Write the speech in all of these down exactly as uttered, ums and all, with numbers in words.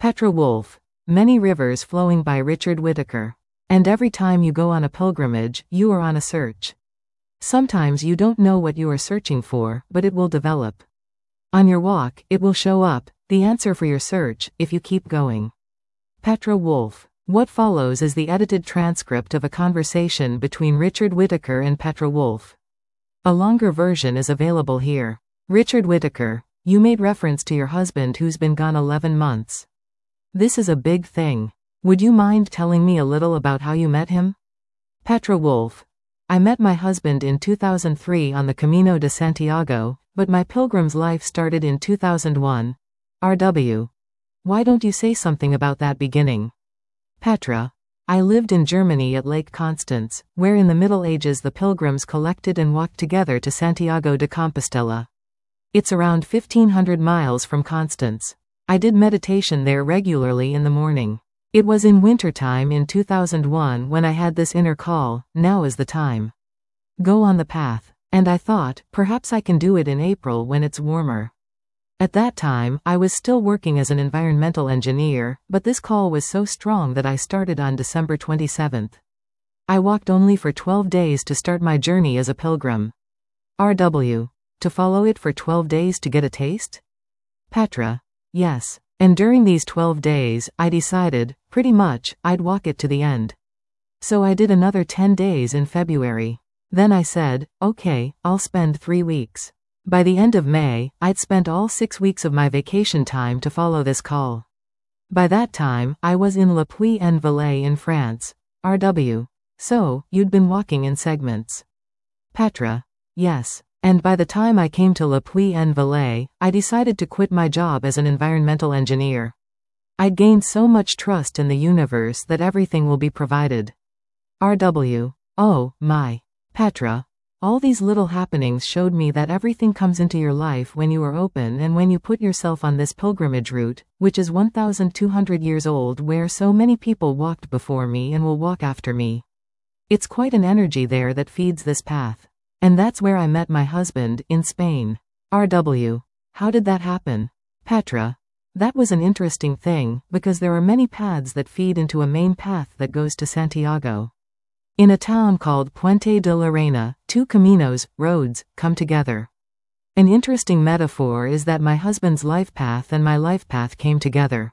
Petra Wolf. Many Rivers Flowing by Richard Whittaker. And every time you go on a pilgrimage, you are on a search. Sometimes you don't know what you are searching for, but it will develop. On your walk, it will show up, the answer for your search, if you keep going. Petra Wolf. What follows is the edited transcript of a conversation between Richard Whittaker and Petra Wolf. A longer version is available here. Richard Whittaker. You made reference to your husband who's been gone eleven months. This is a big thing. Would you mind telling me a little about how you met him? Petra Wolf. I met my husband in two thousand three on the Camino de Santiago, but my pilgrim's life started in two thousand one. R W. Why don't you say something about that beginning? Petra. I lived in Germany at Lake Constance, where in the Middle Ages the pilgrims collected and walked together to Santiago de Compostela. It's around fifteen hundred miles from Constance. I did meditation there regularly in the morning. It was in wintertime in two thousand one when I had this inner call, now is the time. Go on the path. And I thought, perhaps I can do it in April when it's warmer. At that time, I was still working as an environmental engineer, but this call was so strong that I started on December twenty-seventh. I walked only for twelve days to start my journey as a pilgrim. R W. To follow it for twelve days to get a taste? Petra. Yes. And during these twelve days, I decided, pretty much, I'd walk it to the end. So I did another ten days in February. Then I said, okay, I'll spend three weeks. By the end of May, I'd spent all six weeks of my vacation time to follow this call. By that time, I was in Le Puy-en-Velay in France. R W. So, you'd been walking in segments. Petra. Yes. And by the time I came to Le Puy-en-Velay, I decided to quit my job as an environmental engineer. I'd gained so much trust in the universe that everything will be provided. R W. Oh, my. Petra. All these little happenings showed me that everything comes into your life when you are open and when you put yourself on this pilgrimage route, which is one thousand two hundred years old, where so many people walked before me and will walk after me. It's quite an energy there that feeds this path. And that's where I met my husband, in Spain. R W. How did that happen? Petra. That was an interesting thing, because there are many paths that feed into a main path that goes to Santiago. In a town called Puente de la Reina, two caminos, roads, come together. An interesting metaphor is that my husband's life path and my life path came together.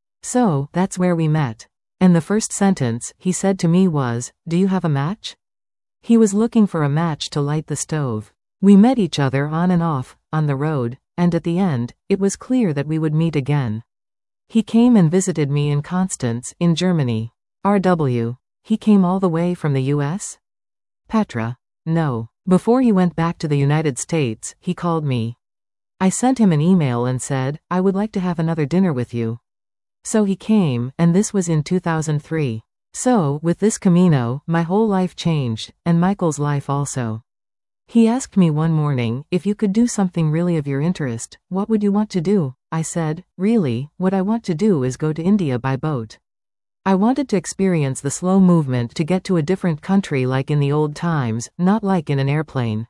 So, that's where we met. And the first sentence he said to me was, "Do you have a match?" He was looking for a match to light the stove. We met each other on and off, on the road, and at the end, it was clear that we would meet again. He came and visited me in Constance, in Germany. R W. He came all the way from the U S? Petra. No. Before he went back to the United States, he called me. I sent him an email and said, I would like to have another dinner with you. So he came, and this was in two thousand three. So, with this Camino, my whole life changed, and Michael's life also. He asked me one morning, if you could do something really of your interest, what would you want to do? I said, really, what I want to do is go to India by boat. I wanted to experience the slow movement to get to a different country like in the old times, not like in an airplane.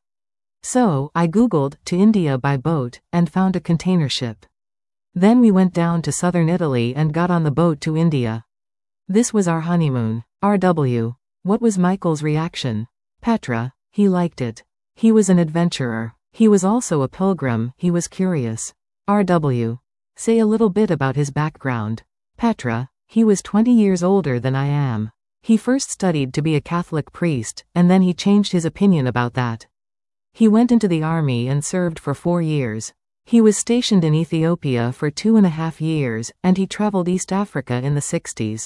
So, I googled, to India by boat, and found a container ship. Then we went down to southern Italy and got on the boat to India. This was our honeymoon. R W. What was Michael's reaction? Petra. He liked it. He was an adventurer. He was also a pilgrim, he was curious. R W. Say a little bit about his background. Petra. He was twenty years older than I am. He first studied to be a Catholic priest, and then he changed his opinion about that. He went into the army and served for four years. He was stationed in Ethiopia for two and a half years, and he traveled East Africa in the sixties.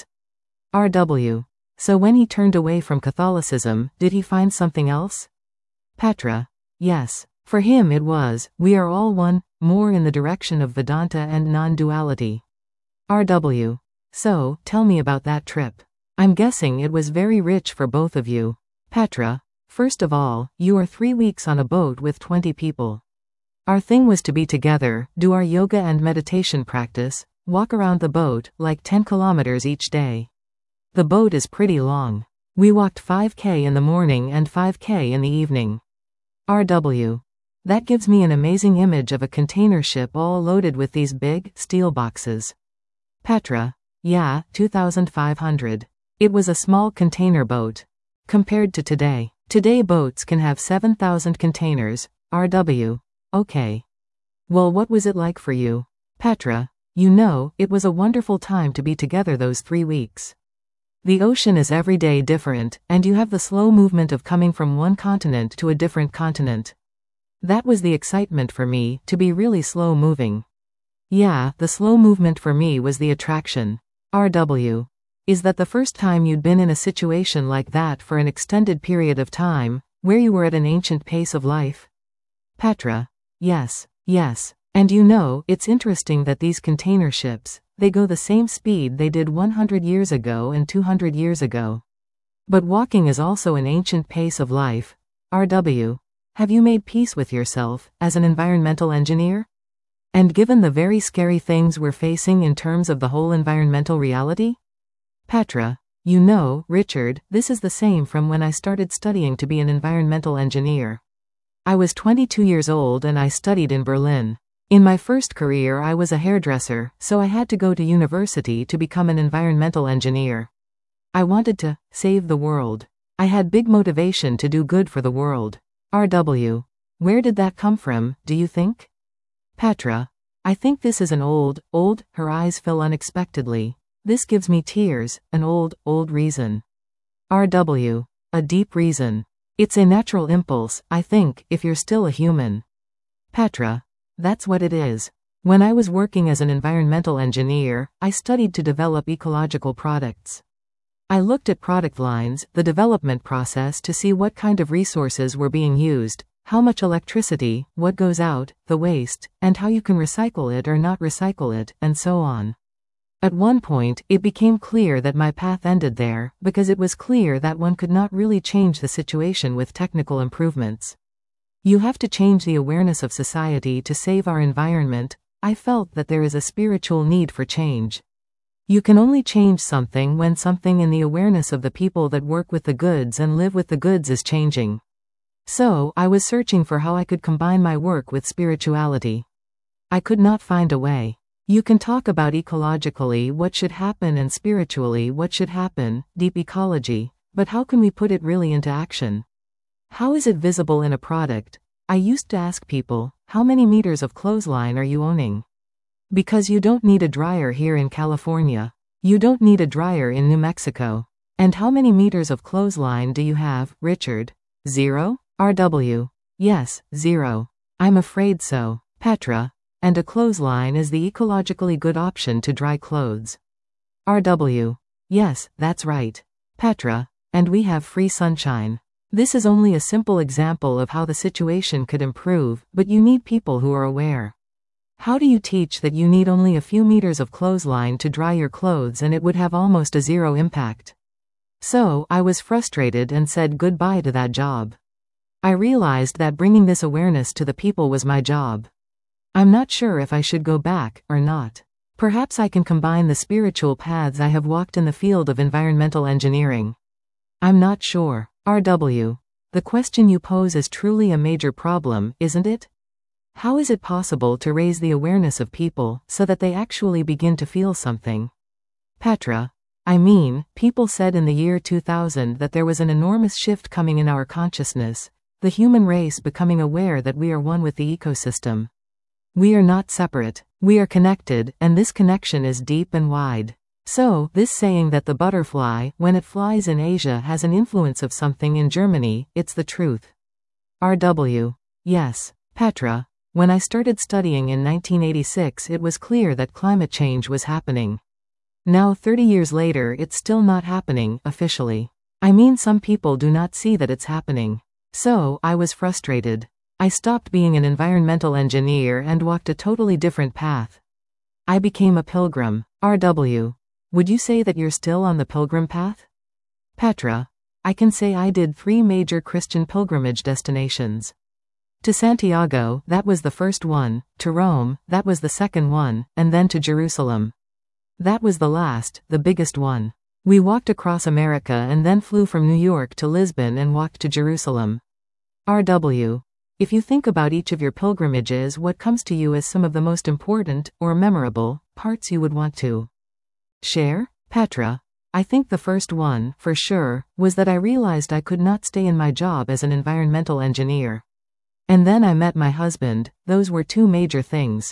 R W. So when he turned away from Catholicism, did he find something else? Petra. Yes. For him it was, we are all one, more in the direction of Vedanta and non-duality. R W. So, tell me about that trip. I'm guessing it was very rich for both of you. Petra. First of all, you are three weeks on a boat with twenty people. Our thing was to be together, do our yoga and meditation practice, walk around the boat, like ten kilometers each day. The boat is pretty long. We walked five K in the morning and five K in the evening. R W. That gives me an amazing image of a container ship all loaded with these big, steel boxes. Patra. Yeah, two thousand five hundred. It was a small container boat. Compared to today. Today boats can have seven thousand containers. R W. Okay. Well, what was it like for you? Patra. You know, it was a wonderful time to be together those three weeks. The ocean is every day different, and you have the slow movement of coming from one continent to a different continent. That was the excitement for me, to be really slow moving. Yeah, the slow movement for me was the attraction. R W. Is that the first time you'd been in a situation like that for an extended period of time, where you were at an ancient pace of life? Patra. Yes, yes. And you know, it's interesting that these container ships, they go the same speed they did one hundred years ago and two hundred years ago. But walking is also an ancient pace of life. R W. Have you made peace with yourself, as an environmental engineer? And given the very scary things we're facing in terms of the whole environmental reality? Patra. You know, Richard, this is the same from when I started studying to be an environmental engineer. I was twenty-two years old and I studied in Berlin. In my first career I was a hairdresser, so I had to go to university to become an environmental engineer. I wanted to save the world. I had big motivation to do good for the world. R W. Where did that come from, do you think? Patra. I think this is an old, old, her eyes fill unexpectedly. This gives me tears, an old, old reason. R W. A deep reason. It's a natural impulse, I think, if you're still a human. Patra. That's what it is. When I was working as an environmental engineer, I studied to develop ecological products. I looked at product lines, the development process to see what kind of resources were being used, how much electricity, what goes out, the waste, and how you can recycle it or not recycle it, and so on. At one point, it became clear that my path ended there, because it was clear that one could not really change the situation with technical improvements. You have to change the awareness of society to save our environment. I felt that there is a spiritual need for change. You can only change something when something in the awareness of the people that work with the goods and live with the goods is changing. So, I was searching for how I could combine my work with spirituality. I could not find a way. You can talk about ecologically what should happen and spiritually what should happen, deep ecology, but how can we put it really into action? How is it visible in a product? I used to ask people, how many meters of clothesline are you owning? Because you don't need a dryer here in California. You don't need a dryer in New Mexico. And how many meters of clothesline do you have, Richard? Zero? R W. Yes, zero. I'm afraid so. Patra. And a clothesline is the ecologically good option to dry clothes. R W. Yes, that's right. Patra. And we have free sunshine. This is only a simple example of how the situation could improve, but you need people who are aware. How do you teach that you need only a few meters of clothesline to dry your clothes and it would have almost a zero impact? So, I was frustrated and said goodbye to that job. I realized that bringing this awareness to the people was my job. I'm not sure if I should go back, or not. Perhaps I can combine the spiritual paths I have walked in the field of environmental engineering. I'm not sure. R W. The question you pose is truly a major problem, isn't it? How is it possible to raise the awareness of people, so that they actually begin to feel something? Patra. I mean, people said in the year two thousand that there was an enormous shift coming in our consciousness, the human race becoming aware that we are one with the ecosystem. We are not separate. We are connected, and this connection is deep and wide. So, this saying that the butterfly, when it flies in Asia has an influence of something in Germany, it's the truth. R W. Yes. Patra. When I started studying in nineteen eighty-six it was clear that climate change was happening. Now thirty years later it's still not happening, officially. I mean some people do not see that it's happening. So, I was frustrated. I stopped being an environmental engineer and walked a totally different path. I became a pilgrim. R W. Would you say that you're still on the pilgrim path? Patra. I can say I did three major Christian pilgrimage destinations. To Santiago, that was the first one, to Rome, that was the second one, and then to Jerusalem. That was the last, the biggest one. We walked across America and then flew from New York to Lisbon and walked to Jerusalem. R W. If you think about each of your pilgrimages, what comes to you as some of the most important, or memorable, parts you would want to Share? Patra. I think the first one, for sure, was that I realized I could not stay in my job as an environmental engineer. And then I met my husband. Those were two major things.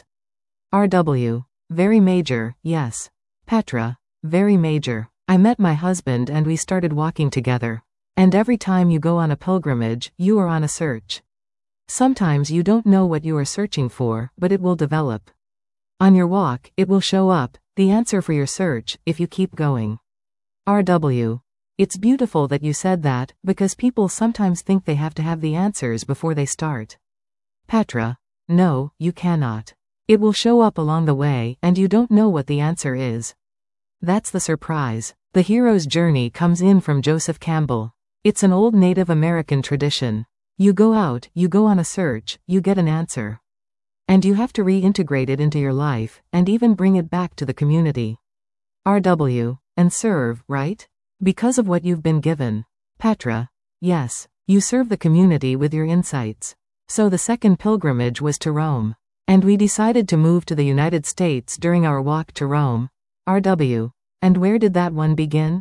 R W. Very major, yes. Patra. Very major. I met my husband and we started walking together. And every time you go on a pilgrimage, you are on a search. Sometimes you don't know what you are searching for, but it will develop. On your walk, it will show up, the answer for your search, if you keep going. R W. It's beautiful that you said that, because people sometimes think they have to have the answers before they start. Patra. No, you cannot. It will show up along the way, and you don't know what the answer is. That's the surprise. The hero's journey comes in from Joseph Campbell. It's an old Native American tradition. You go out, you go on a search, you get an answer. And you have to reintegrate it into your life, and even bring it back to the community. R W. And serve, right? Because of what you've been given. Patra. Yes. You serve the community with your insights. So the second pilgrimage was to Rome. And we decided to move to the United States during our walk to Rome. R W. And where did that one begin?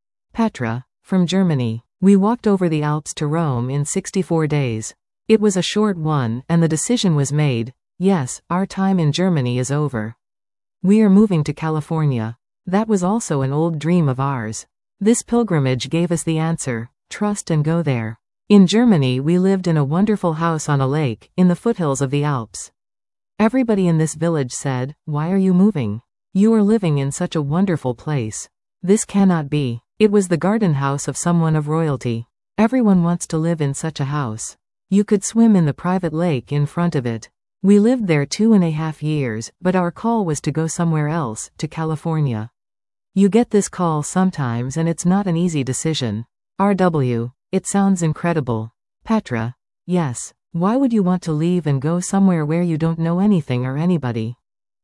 Patra. From Germany. We walked over the Alps to Rome in sixty-four days. It was a short one, and the decision was made. Yes, our time in Germany is over. We are moving to California. That was also an old dream of ours. This pilgrimage gave us the answer. Trust and go there. In Germany we lived in a wonderful house on a lake, in the foothills of the Alps. Everybody in this village said, "Why are you moving? You are living in such a wonderful place. This cannot be." It was the garden house of someone of royalty. Everyone wants to live in such a house. You could swim in the private lake in front of it. We lived there two and a half years, but our call was to go somewhere else, to California. You get this call sometimes and it's not an easy decision. R W. It sounds incredible. Patra. Yes. Why would you want to leave and go somewhere where you don't know anything or anybody?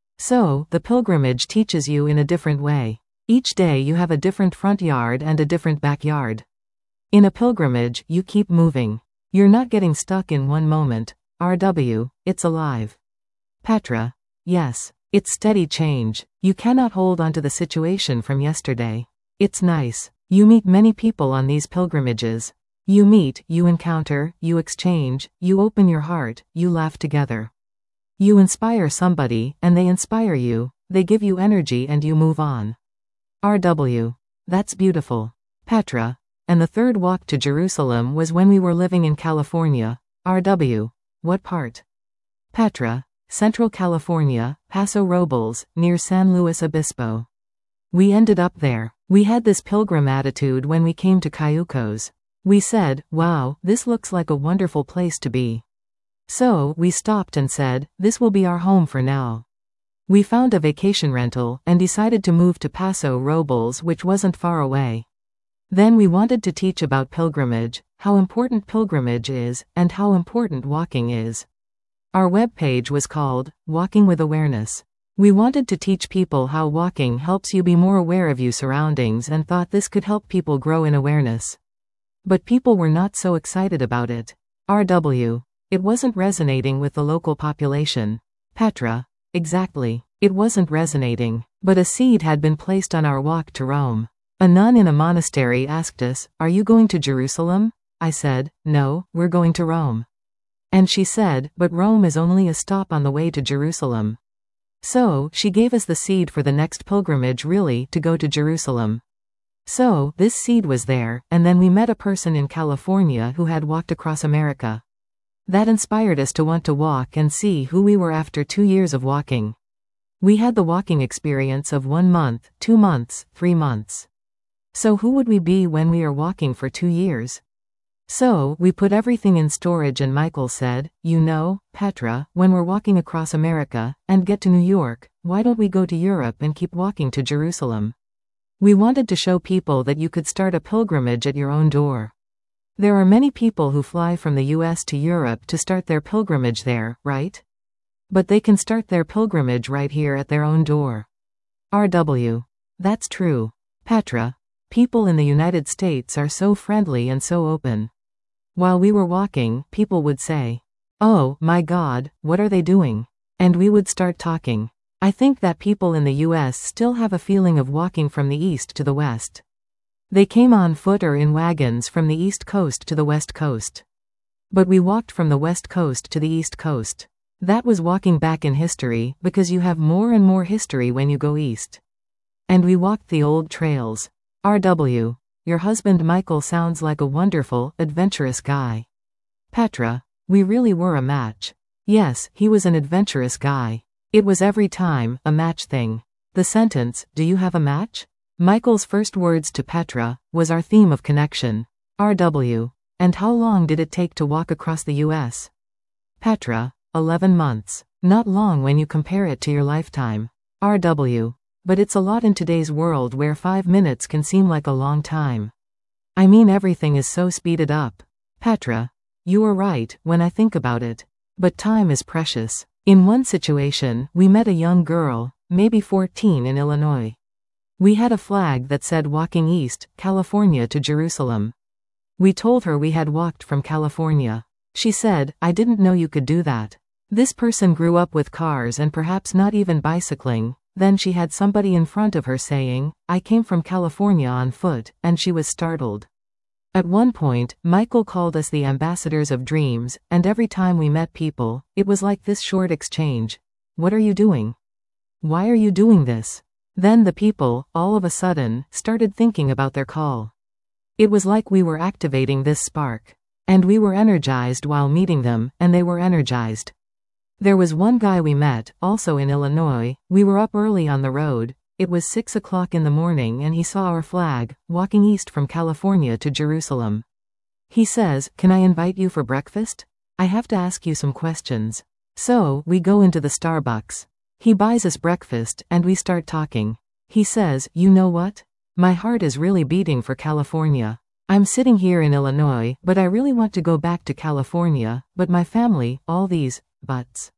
So, the pilgrimage teaches you in a different way. Each day you have a different front yard and a different backyard. In a pilgrimage, you keep moving. You're not getting stuck in one moment. R W. It's alive. Patra. Yes. It's steady change. You cannot hold on to the situation from yesterday. It's nice. You meet many people on these pilgrimages. You meet, you encounter, you exchange, you open your heart, you laugh together. You inspire somebody, and they inspire you, they give you energy and you move on. R W. That's beautiful. Patra. And the third walk to Jerusalem was when we were living in California. R W. What part? Patra. Central California, Paso Robles, near San Luis Obispo. We ended up there. We had this pilgrim attitude when we came to Cayucos. We said, wow, this looks like a wonderful place to be. So, we stopped and said, this will be our home for now. We found a vacation rental, and decided to move to Paso Robles, which wasn't far away. Then we wanted to teach about pilgrimage, how important pilgrimage is, and how important walking is. Our webpage was called, Walking with Awareness. We wanted to teach people how walking helps you be more aware of your surroundings and thought this could help people grow in awareness. But people were not so excited about it. R W. It wasn't resonating with the local population. Patra. Exactly. It wasn't resonating. But a seed had been placed on our walk to Rome. A nun in a monastery asked us, "Are you going to Jerusalem?" I said, "No, we're going to Rome." And she said, "But Rome is only a stop on the way to Jerusalem." So, she gave us the seed for the next pilgrimage really, to go to Jerusalem. So, this seed was there, and then we met a person in California who had walked across America. That inspired us to want to walk and see who we were after two years of walking. We had the walking experience of one month, two months, three months. So who would we be when we are walking for two years? So, we put everything in storage and Michael said, "You know, Patra, when we're walking across America, and get to New York, why don't we go to Europe and keep walking to Jerusalem?" We wanted to show people that you could start a pilgrimage at your own door. There are many people who fly from the U S to Europe to start their pilgrimage there, right? But they can start their pilgrimage right here at their own door. R W. That's true. Patra. People in the United States are so friendly and so open. While we were walking, people would say, "Oh, my God, what are they doing?" And we would start talking. I think that people in the U S still have a feeling of walking from the east to the west. They came on foot or in wagons from the east coast to the west coast. But we walked from the west coast to the east coast. That was walking back in history, because you have more and more history when you go east. And we walked the old trails. R W Your husband Michael sounds like a wonderful, adventurous guy. Petra: We really were a match. Yes, he was an adventurous guy. It was every time a match thing. The sentence, "Do you have a match?" Michael's first words to Petra was our theme of connection. R W And how long did it take to walk across the U S? Petra: eleven months. Not long when you compare it to your lifetime. R W But it's a lot in today's world where five minutes can seem like a long time. I mean, everything is so speeded up. Petra: You are right, when I think about it. But time is precious. In one situation, we met a young girl, maybe fourteen, in Illinois. We had a flag that said "Walking East, California to Jerusalem." We told her we had walked from California. She said, "I didn't know you could do that." This person grew up with cars and perhaps not even bicycling. Then she had somebody in front of her saying, "I came from California on foot," and she was startled. At one point, Michael called us the ambassadors of dreams, and every time we met people, it was like this short exchange. "What are you doing? Why are you doing this?" Then the people, all of a sudden, started thinking about their call. It was like we were activating this spark. And we were energized while meeting them, and they were energized. There was one guy we met, also in Illinois. We were up early on the road. It was six o'clock in the morning and he saw our flag, "Walking East from California to Jerusalem." He says, "Can I invite you for breakfast? I have to ask you some questions." So, we go into the Starbucks. He buys us breakfast, and we start talking. He says, "You know what? My heart is really beating for California. I'm sitting here in Illinois, but I really want to go back to California, but my family, all these buts."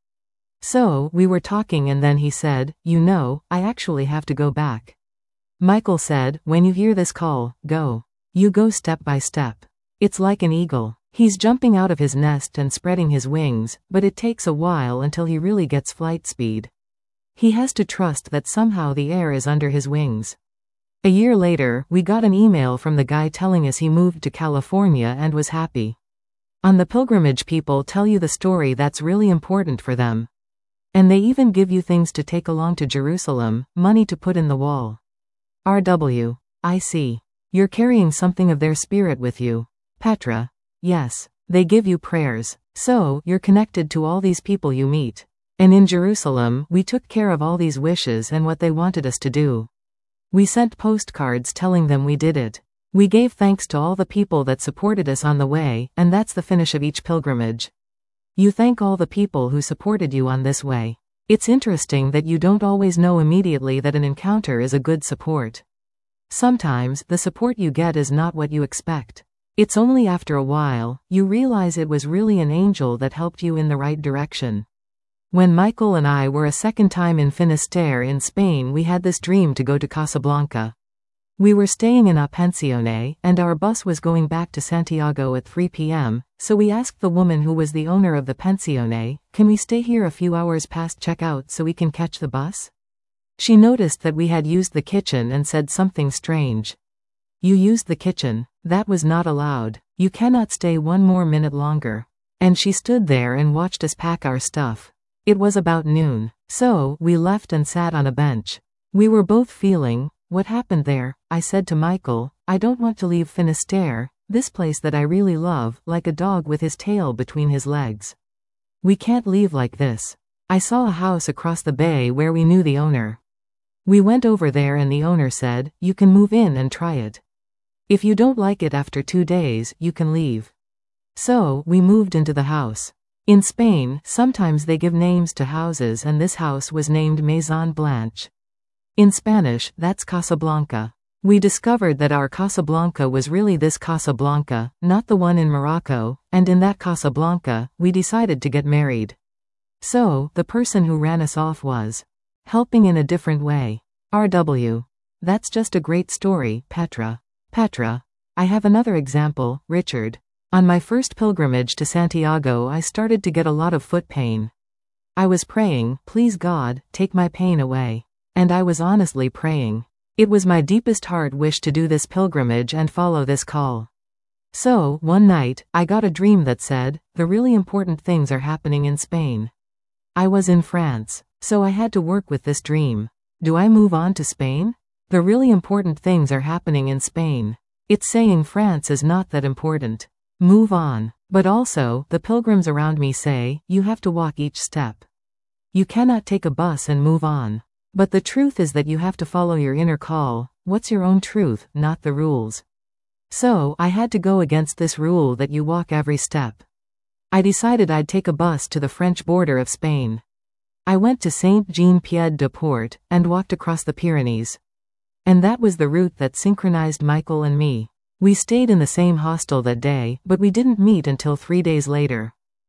So, we were talking and then he said, "You know, I actually have to go back." Michael said, "When you hear this call, go. You go step by step. It's like an eagle. He's jumping out of his nest and spreading his wings, but it takes a while until he really gets flight speed. He has to trust that somehow the air is under his wings." A year later, we got an email from the guy telling us he moved to California and was happy. On the pilgrimage, people tell you the story that's really important for them. And they even give you things to take along to Jerusalem, money to put in the wall. R W I see. You're carrying something of their spirit with you. Petra: Yes. They give you prayers. So, you're connected to all these people you meet. And in Jerusalem, we took care of all these wishes and what they wanted us to do. We sent postcards telling them we did it. We gave thanks to all the people that supported us on the way, and that's the finish of each pilgrimage. You thank all the people who supported you on this way. It's interesting that you don't always know immediately that an encounter is a good support. Sometimes, the support you get is not what you expect. It's only after a while, you realize it was really an angel that helped you in the right direction. When Michael and I were a second time in Finisterre in Spain, we had this dream to go to Casablanca. We were staying in a pensione, and our bus was going back to Santiago at three p m, so we asked the woman who was the owner of the pensione, "Can we stay here a few hours past checkout so we can catch the bus?" She noticed that we had used the kitchen and said something strange. "You used the kitchen. That was not allowed. You cannot stay one more minute longer." And she stood there and watched us pack our stuff. It was about noon. So, we left and sat on a bench. We were both feeling, "What happened there?" I said to Michael, "I don't want to leave Finisterre, this place that I really love, like a dog with his tail between his legs. We can't leave like this." I saw a house across the bay where we knew the owner. We went over there and the owner said, "You can move in and try it. If you don't like it after two days, you can leave." So, we moved into the house. In Spain, sometimes they give names to houses, and this house was named Maison Blanche. In Spanish, that's Casablanca. We discovered that our Casablanca was really this Casablanca, not the one in Morocco, and in that Casablanca, we decided to get married. So, the person who ran us off was helping in a different way. R W That's just a great story, Petra. Petra: I have another example, Richard. On my first pilgrimage to Santiago, I started to get a lot of foot pain. I was praying, please God, take my pain away. And I was honestly praying. It was my deepest heart wish to do this pilgrimage and follow this call. So, one night, I got a dream that said, the really important things are happening in Spain. I was in France, so I had to work with this dream. Do I move on to Spain? The really important things are happening in Spain. It's saying France is not that important. Move on. But also, the pilgrims around me say, you have to walk each step. You cannot take a bus and move on. But the truth is that you have to follow your inner call. What's your own truth, not the rules. So, I had to go against this rule that you walk every step. I decided I'd take a bus to the French border of Spain. I went to Saint-Jean-Pied-de-Port, and walked across the Pyrenees. And that was the route that synchronized Michael and me. We stayed in the same hostel that day, but we didn't meet until three days later.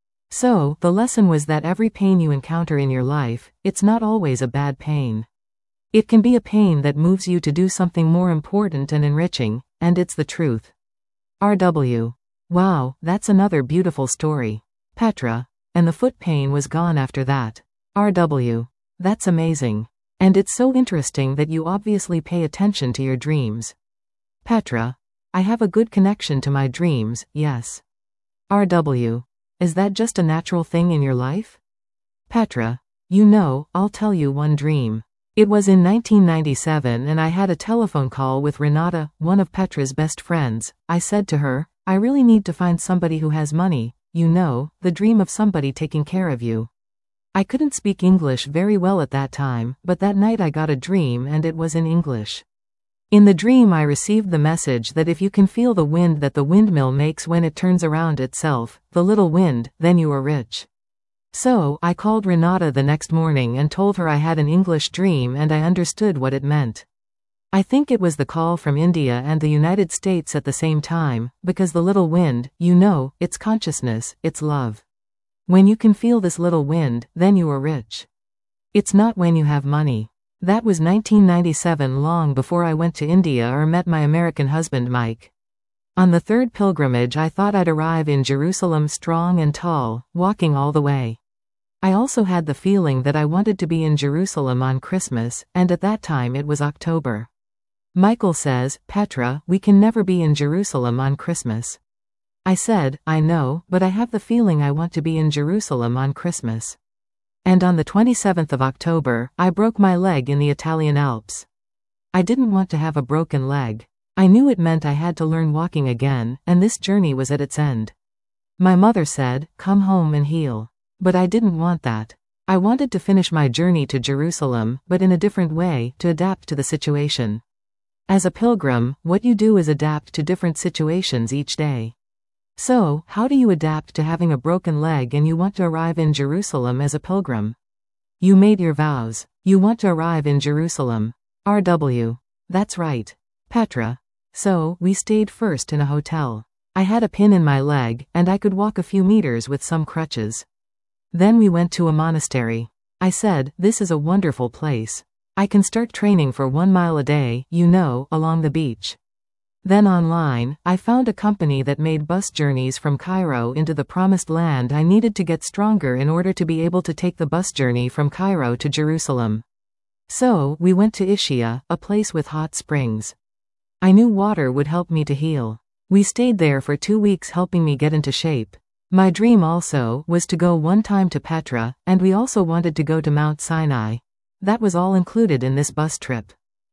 So, the lesson was that every pain you encounter in your life, it's not always a bad pain. It can be a pain that moves you to do something more important and enriching, and it's the truth. R W Wow, that's another beautiful story. Petra. And the foot pain was gone after that. R W That's amazing. And it's so interesting that you obviously pay attention to your dreams. Petra. I have a good connection to my dreams, yes. R W Is that just a natural thing in your life? Petra. You know, I'll tell you one dream. It was in nineteen ninety-seven and I had a telephone call with Renata, one of Petra's best friends. I said to her, I really need to find somebody who has money, you know, the dream of somebody taking care of you. I couldn't speak English very well at that time, but that night I got a dream and it was in English. In the dream I received the message that if you can feel the wind that the windmill makes when it turns around itself, the little wind, then you are rich. So, I called Renata the next morning and told her I had an English dream and I understood what it meant. I think it was the call from India and the United States at the same time, because the little wind, you know, it's consciousness, it's love. When you can feel this little wind, then you are rich. It's not when you have money. That was nineteen ninety-seven, long before I went to India or met my American husband Mike. On the third pilgrimage I thought I'd arrive in Jerusalem strong and tall, walking all the way. I also had the feeling that I wanted to be in Jerusalem on Christmas, and at that time it was October. Michael says, Petra, we can never be in Jerusalem on Christmas. I said, I know, but I have the feeling I want to be in Jerusalem on Christmas. And on the twenty-seventh of October, I broke my leg in the Italian Alps. I didn't want to have a broken leg. I knew it meant I had to learn walking again, and this journey was at its end. My mother said, come home and heal. But I didn't want that. I wanted to finish my journey to Jerusalem, but in a different way, to adapt to the situation. As a pilgrim, what you do is adapt to different situations each day. So, how do you adapt to having a broken leg and you want to arrive in Jerusalem as a pilgrim? You made your vows. You want to arrive in Jerusalem. R W That's right. Petra. So, we stayed first in a hotel. I had a pin in my leg, and I could walk a few meters with some crutches. Then we went to a monastery. I said, this is a wonderful place. I can start training for one mile a day, you know, along the beach. Then online, I found a company that made bus journeys from Cairo into the Promised Land. I needed to get stronger in order to be able to take the bus journey from Cairo to Jerusalem. So, we went to Ischia, a place with hot springs. I knew water would help me to heal. We stayed there for two weeks helping me get into shape. My dream also was to go one time to Petra, and we also wanted to go to Mount Sinai. That was all included in this bus trip.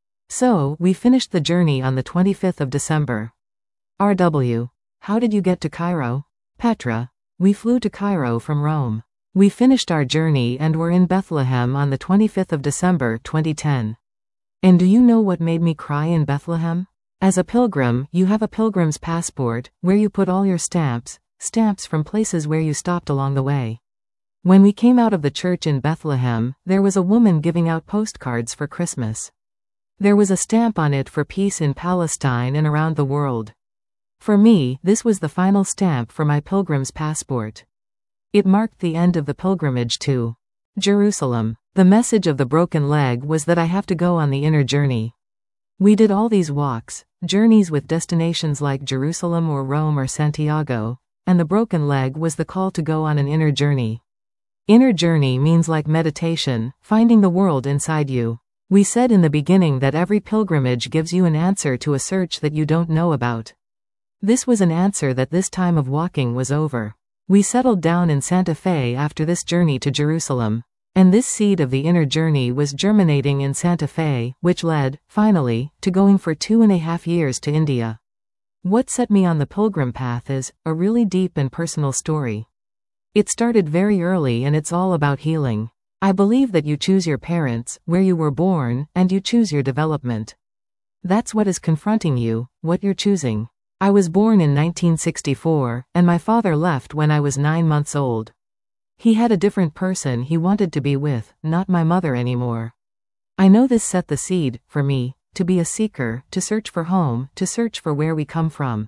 So, we finished the journey on the twenty-fifth of December. R W How did you get to Cairo? Petra. We flew to Cairo from Rome. We finished our journey and were in Bethlehem on the twenty-fifth of December twenty ten. And do you know what made me cry in Bethlehem? As a pilgrim, you have a pilgrim's passport, where you put all your stamps, stamps from places where you stopped along the way. When we came out of the church in Bethlehem, there was a woman giving out postcards for Christmas. There was a stamp on it for peace in Palestine and around the world. For me, this was the final stamp for my pilgrim's passport. It marked the end of the pilgrimage to Jerusalem. The message of the broken leg was that I have to go on the inner journey. We did all these walks, journeys with destinations like Jerusalem or Rome or Santiago, and the broken leg was the call to go on an inner journey. Inner journey means like meditation, finding the world inside you. We said in the beginning that every pilgrimage gives you an answer to a search that you don't know about. This was an answer that this time of walking was over. We settled down in Santa Fe after this journey to Jerusalem. And this seed of the inner journey was germinating in Santa Fe, which led, finally, to going for two and a half years to India. What set me on the pilgrim path is a really deep and personal story. It started very early and it's all about healing. I believe that you choose your parents, where you were born, and you choose your development. That's what is confronting you, what you're choosing. I was born in nineteen sixty-four, and my father left when I was nine months old. He had a different person he wanted to be with, not my mother anymore. I know this set the seed, for me, to be a seeker, to search for home, to search for where we come from.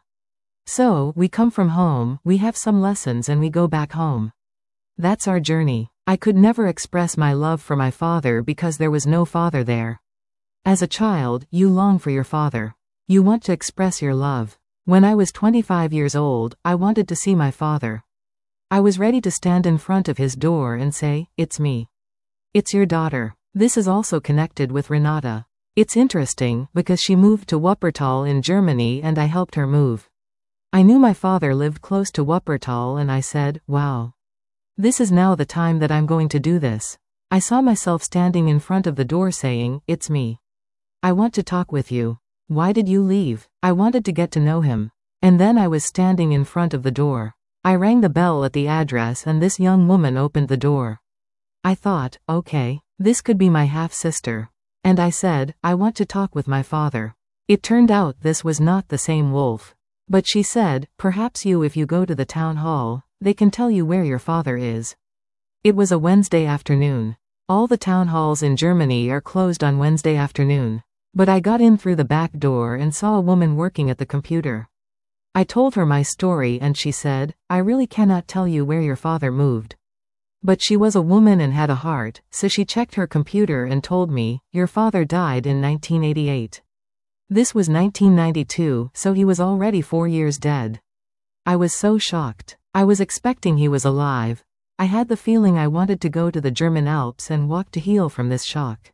So, we come from home, we have some lessons and we go back home. That's our journey. I could never express my love for my father because there was no father there. As a child, you long for your father. You want to express your love. When I was twenty-five years old, I wanted to see my father. I was ready to stand in front of his door and say, "It's me. It's your daughter." This is also connected with Renata. It's interesting, because she moved to Wuppertal in Germany and I helped her move. I knew my father lived close to Wuppertal and I said, wow. This is now the time that I'm going to do this. I saw myself standing in front of the door saying, "It's me. I want to talk with you. Why did you leave?" I wanted to get to know him. And then I was standing in front of the door. I rang the bell at the address and this young woman opened the door. I thought, okay, this could be my half-sister. And I said, "I want to talk with my father." It turned out this was not the same wolf. But she said, "Perhaps you if you go to the town hall, they can tell you where your father is." It was a Wednesday afternoon. All the town halls in Germany are closed on Wednesday afternoon. But I got in through the back door and saw a woman working at the computer. I told her my story and she said, "I really cannot tell you where your father moved." But she was a woman and had a heart, so she checked her computer and told me, "Your father died in nineteen eighty-eight. This was nineteen ninety-two, so he was already four years dead. I was so shocked. I was expecting he was alive. I had the feeling I wanted to go to the German Alps and walk to heal from this shock.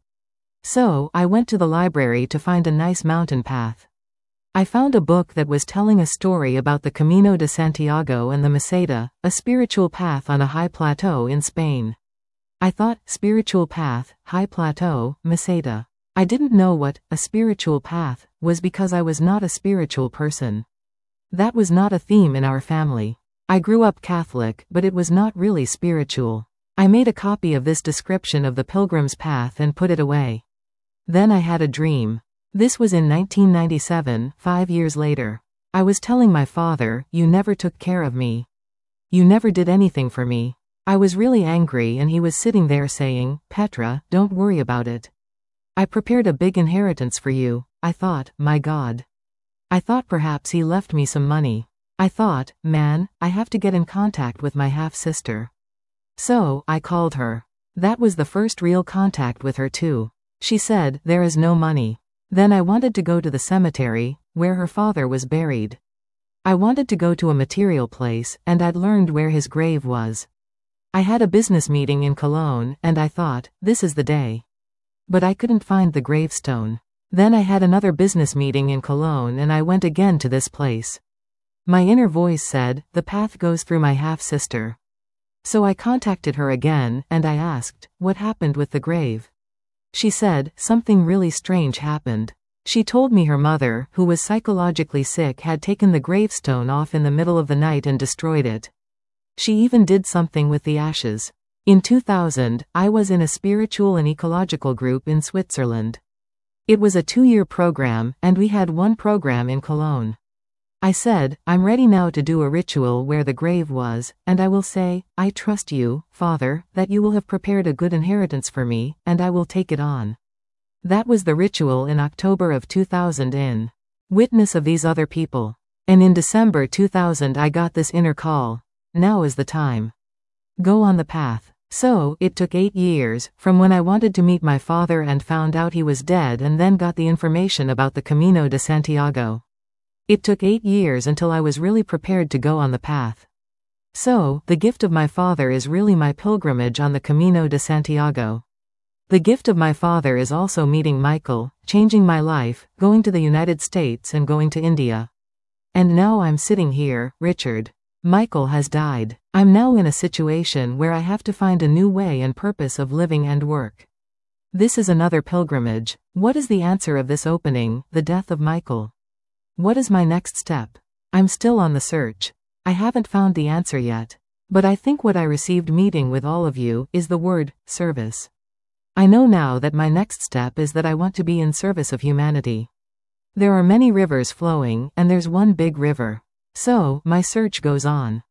So, I went to the library to find a nice mountain path. I found a book that was telling a story about the Camino de Santiago and the Meseta, a spiritual path on a high plateau in Spain. I thought, spiritual path, high plateau, Meseta. I didn't know what a spiritual path was because I was not a spiritual person. That was not a theme in our family. I grew up Catholic, but it was not really spiritual. I made a copy of this description of the Pilgrim's Path and put it away. Then I had a dream. This was in nineteen ninety-seven, five years later. I was telling my father, "You never took care of me. You never did anything for me." I was really angry and he was sitting there saying, "Petra, don't worry about it. I prepared a big inheritance for you." I thought, my God. I thought perhaps he left me some money. I thought, man, I have to get in contact with my half-sister. So, I called her. That was the first real contact with her too. She said, "There is no money." Then I wanted to go to the cemetery, where her father was buried. I wanted to go to a material place, and I'd learned where his grave was. I had a business meeting in Cologne, and I thought, this is the day. But I couldn't find the gravestone. Then I had another business meeting in Cologne and I went again to this place. My inner voice said, the path goes through my half-sister. So I contacted her again, and I asked, what happened with the grave? She said, something really strange happened. She told me her mother, who was psychologically sick, had taken the gravestone off in the middle of the night and destroyed it. She even did something with the ashes. In two thousand, I was in a spiritual and ecological group in Switzerland. It was a two-year program, and we had one program in Cologne. I said, I'm ready now to do a ritual where the grave was, and I will say, I trust you, Father, that you will have prepared a good inheritance for me, and I will take it on. That was the ritual in October of two thousand in witness of these other people. And in December two thousand I got this inner call. Now is the time. Go on the path. So, it took eight years, from when I wanted to meet my father and found out he was dead and then got the information about the Camino de Santiago. It took eight years until I was really prepared to go on the path. So, the gift of my father is really my pilgrimage on the Camino de Santiago. The gift of my father is also meeting Michael, changing my life, going to the United States and going to India. And now I'm sitting here, Richard. Michael has died. I'm now in a situation where I have to find a new way and purpose of living and work. This is another pilgrimage. What is the answer of this opening, the death of Michael? What is my next step? I'm still on the search. I haven't found the answer yet. But I think what I received meeting with all of you is the word, service. I know now that my next step is that I want to be in service of humanity. There are many rivers flowing, and there's one big river. So, my search goes on.